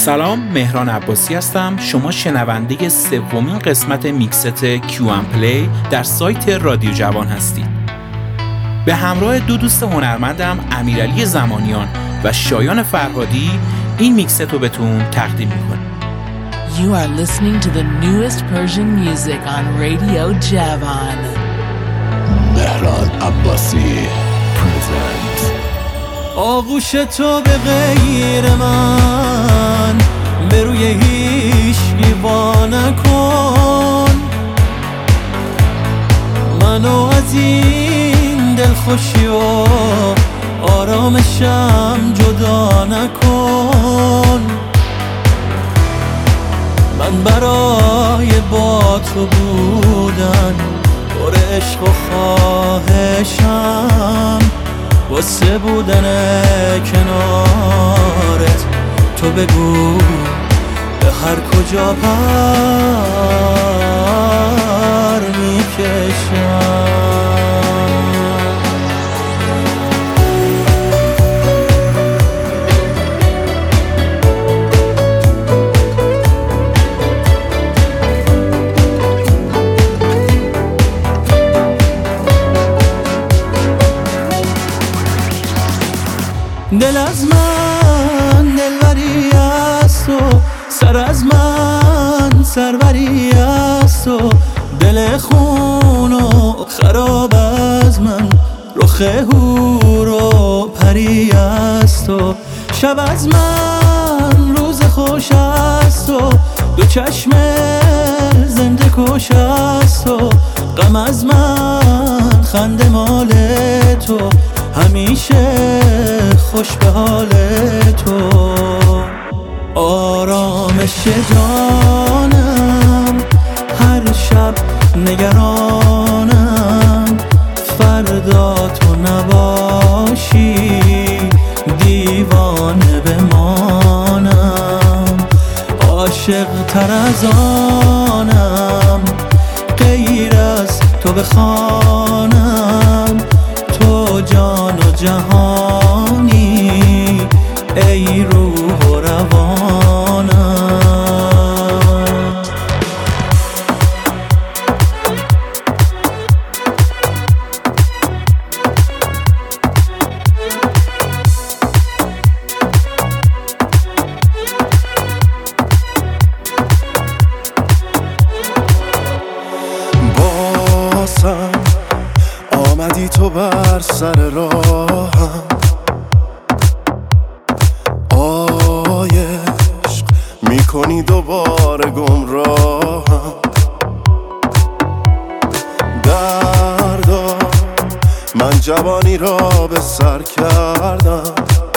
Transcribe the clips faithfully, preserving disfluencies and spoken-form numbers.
سلام، مهران عباسی هستم. شما شنونده سومین قسمت میکست کیو ام پلی در سایت رادیو جوان هستید. به همراه دو دوست هنرمندم امیرعلی زمانیان و شایان فرهادی این میکست رو بهتون تقدیم میکنم. You are listening to the newest Persian music on Radio Javan. مهران عباسی presents. آغوش تو به غیر من به روی هیچ گیوا نکن، منو از این دلخوشی و آرامشم جدا نکن. من برای با تو بودن پر عشق و خواهشم، واسه بودن کنارت تو بگو به هر کجا پر میکشم. دل از من دلبری است و سر از من سروری است و دل خون و خراب از من رخ حور و پری است و شب از من روز خوش است و دو چشم زنده کش است و غم از من خنده مال تو، همیشه خوش به حال تو. آرامش جانم هر شب نگرانم، فردا تو نباشی دیوانه بمانم. عاشق تر از آنم غیر از تو بخوانم، تو جان و جهانی ای روح و روانم. بازم آمدی تو بر سر راهم، عشق میکنی دوباره گمراهم. دردا من جوانی را به سر کردم،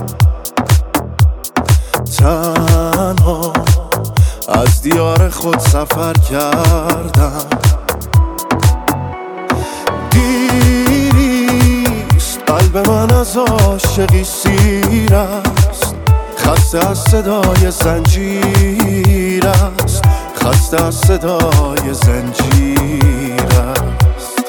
تنها از دیار خود سفر کردم. قلب من از عاشقی سیر است، خسته از صدای زنجیر است، خسته از صدای زنجیر است.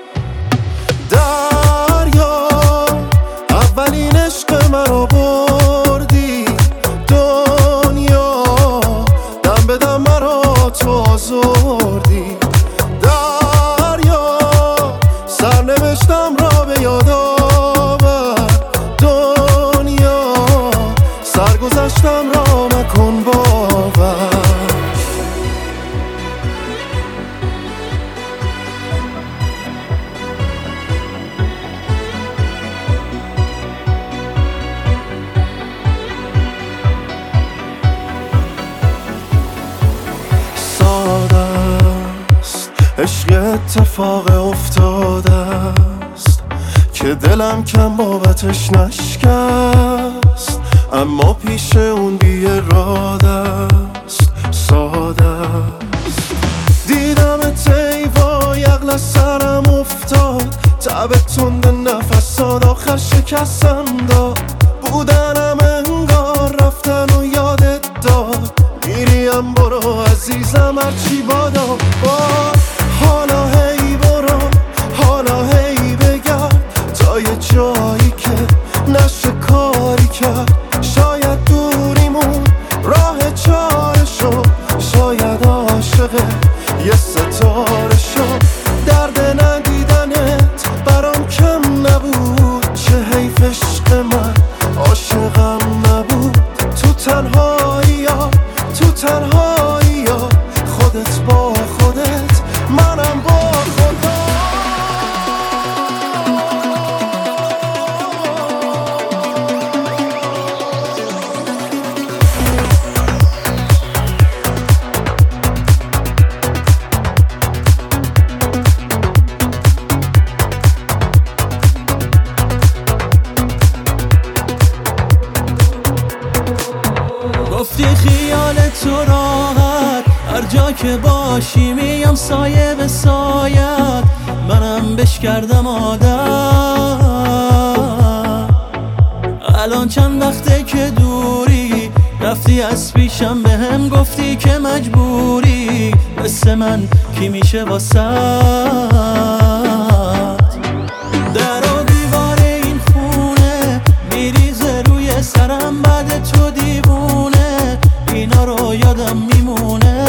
دریا اولین عشق من رو بردی، دنیا دم به دم مرا تو آزردی. دریا سرنوشتم را به یاد سرگذشتم را مکن باور. ساده است عشق اتفاق افتاده است که دلم کم بابتش نشکست، اما پیش اون بی اراده است. ساده است دیدم تیوای عقل سرم افتاد، تب تند نفسات آخر شکستم داد. بودنم انگار رفتن و یادت داد، میریم برو عزیزم هرچی بادا. با حالا هی برو، حالا هی بگرد تا یه جایی که نشه کاری کرد. شاید دوریمون راه خودت منم با خدا. گفتی خیال تو راحت هر جا که باشی میام سایه به سایت، منم بش کردم عادت. الان چند وقته که دوری رفتی از پیشم، به هم گفتی که مجبوری، مثل من کی میشه واسه در و دیوار این خونه میریزه روی سرم، بعد تو دیوونه اینا رو یادم میمونه.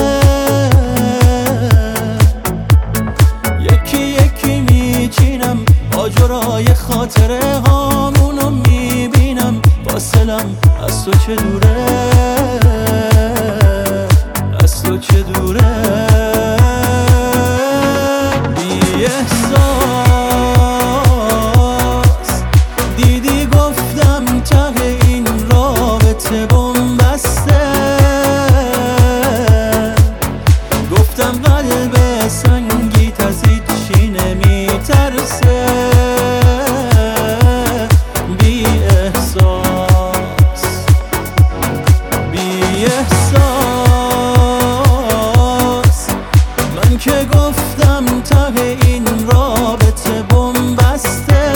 یکی یکی میچینم آجرای خاطره هامونو میبینم، فاصلم از تو چه دوره، از تو چه دوره. بی احساس دیدی گفتم ته این رابطه بنبسته، گفتم قلب سنگیت از هیچی نمیترسه. بی احساس بی احساس من که گفتم ته این رابطه بنبسته،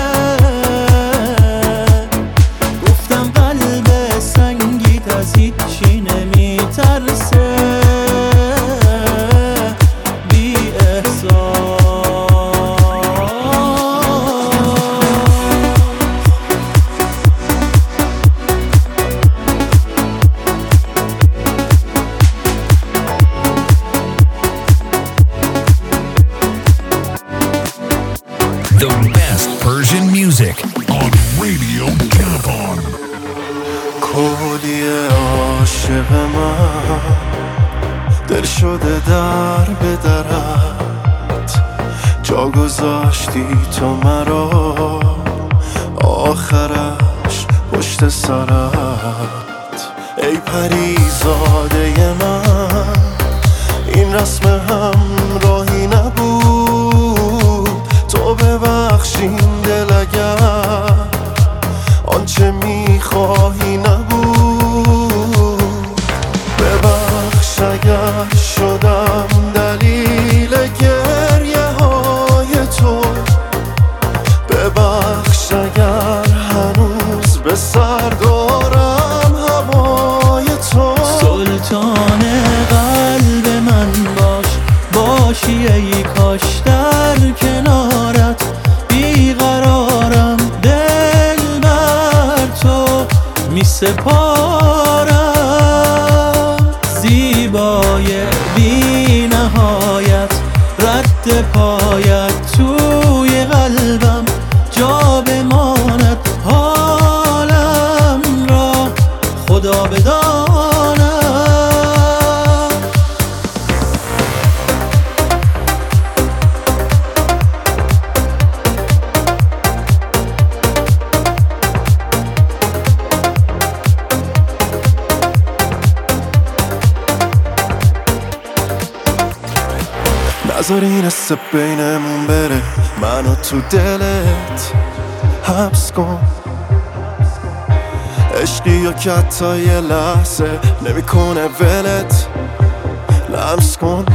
گفتم قلب سنگیت از هیچی نمیترسه. بی احساس The best Persian music on Radio Javan. کلی عاشق من دل شده در به درت، جا گذاشتی تو مرا آخرش پشت سرت. ای پریزاده من این رسم همراهی نبود، تو ببخشین دل اگر آنچه میخواهی نبود. ببخش اگر شدم دلیل گریه های تو، ببخش اگر هنوز به سر دارم هوای تو. سلطان قلب من باش، باشی ای کاش در کنارت بیقرارم، دل بر تو می سپارم. زیبای بی نهایت رد پایت توی قلبم جا بماند، حالم را خدا بداند. نذار این حس بینمون بره، منو تو دلت حبس کن. عشقی یا که حتی یه لحظه نمیکنه ولت لمس کن.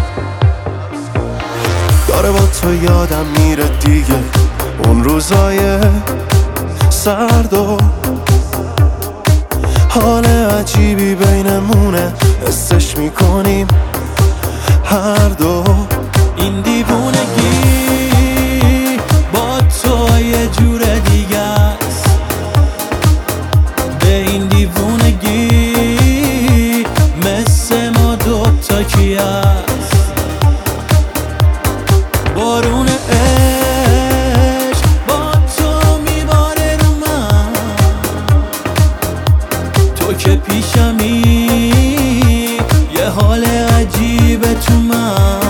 داره با تو یادم میره دیگه اون روزای سرد و حال عجیبی بینمونه، حسش میکنیم هر دو. این دیوونگی با تو یه جور دیگه است، به این دیوونگی مثل ما دوتا کی است. بارون عشق با تو میباره رو من، تو که پیشمی یه حال عجیبه تو من.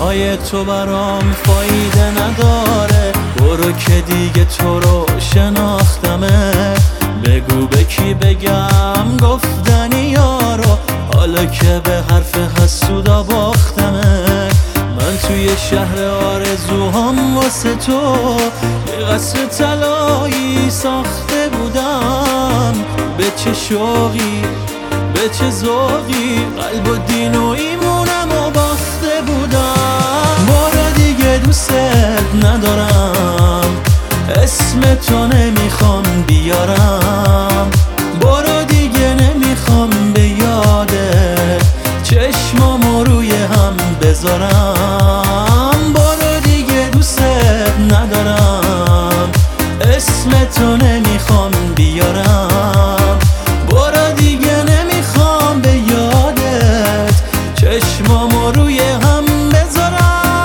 حرفای تو برام فایده نداره، برو که دیگه تو رو شناختمه. بگو به کی بگم گفتنی یارو، حالا که به حرف حسودا باختمه. من توی شهر آرزوهام واسه تو یه قصر طلایی ساخته بودم. به چه شوقی به چه ذوقی قلب و دین و ایمونم و باخته بودم. برو دیگه دوست ندارم، اسم تو نمیخوام بیارم. برو دیگه نمیخوام به یاده چشمامو روی هم بذارم. برو دیگه دوست ندارم، اسم تو نمیخوام بیارم. برو دیگه نمیخوام به یادت چشمامو روی هم بذارم.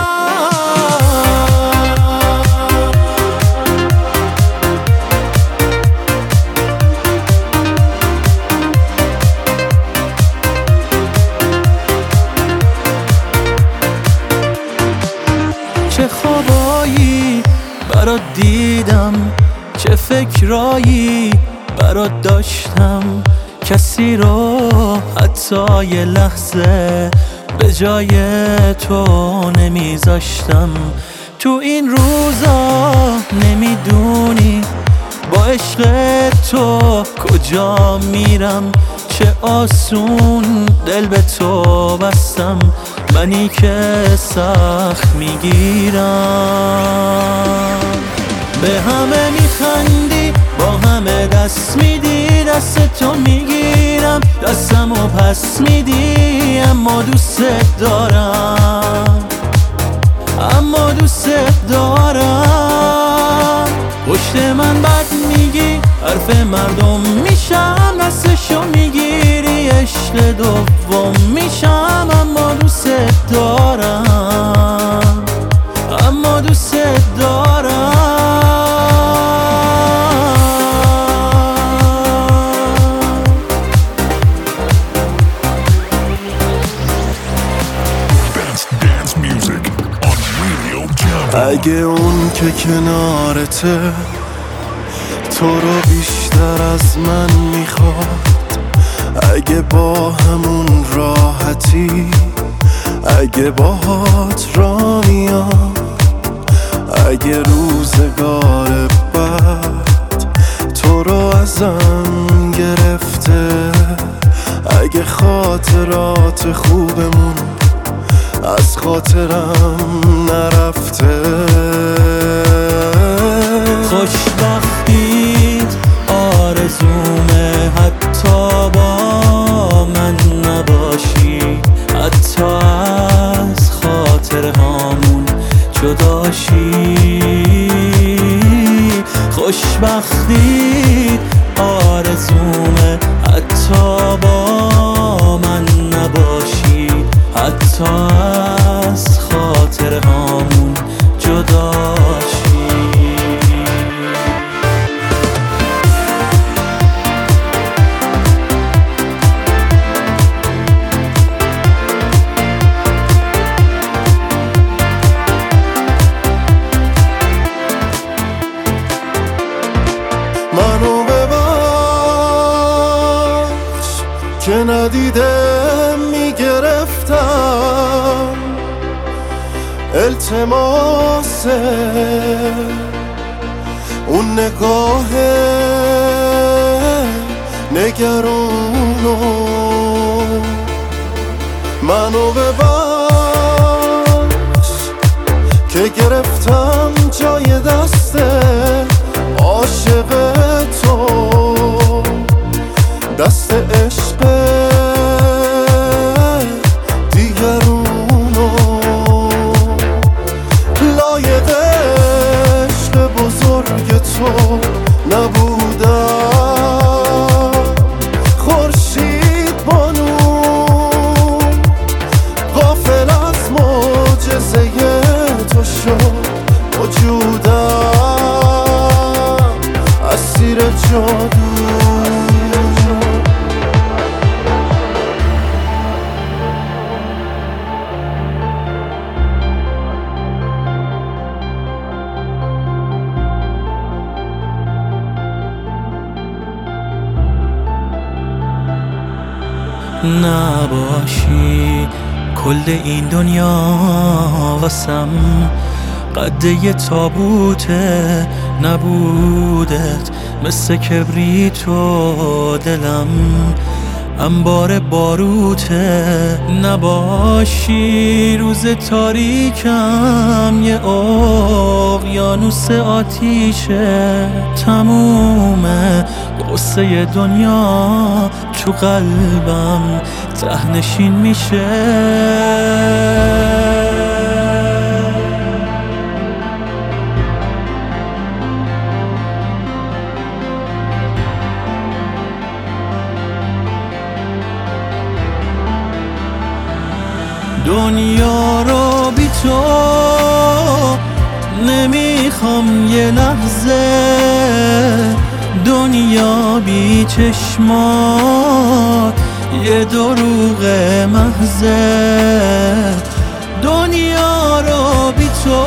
چه خوابایی برات دیدم، چه فکرایی برات داشتم. کسی رو حتی یه لحظه به جای تو نمیذاشتم. تو این روزا نمیدونی با عشق تو کجا میرم. چه آسون دل به تو بستم، منی که سخت میگیرم. به همه میخندی با همه دست میدی، دست تو میگیرم دستمو پس میدی. اما دوست دارم، اما دوست دارم. پشت من بد میگی، حرف مردم میشم، دستشو میگیری عشق دوم میشم. اما دوست دارم، اما دوست دارم. اگه اون که کنارته تو رو بیشتر از من میخواد، اگه با همون راحتی، اگه باهات را میاد، اگه روزگار بد تو رو ازم گرفته، اگه خاطرات خوبمون از خاطرم نرفته. خوشبختیت آرزومه، حتی با من نباشی، حتی از خاطر هامون جداشی. خوشبختیت آرزومه، حتی با من نباشی، حتی از خاطر هامون جداشی. منو ببخش که ندیدم میگرفتم، التماسه اون نگاه نگرونو. منو ببخش که گرفتم جای دست عاشق تو، دست عشق دیگرونو. لایق عشق بزرگ تو نبودم، خورشید بانو غافل از معجزه تو شد وجودم. نباشی. کل این دنیا واسم قد یه تابوته، نبودت مثل کبریت و دلم انبار باروته. نباشی روز تاریکم یه اقیانوس آتیشه. تمومه قصه دنیا تو قلبم تهنشین میشه. دنیا رو بی تو نمیخوام یه لحظه، دنیا بی چشمات یه دروغ محضه. دنیا رو بی تو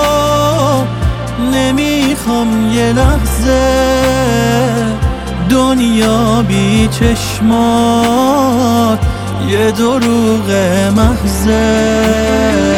نمیخوام یه لحظه، دنیا بی چشمات یه دروغ محضه.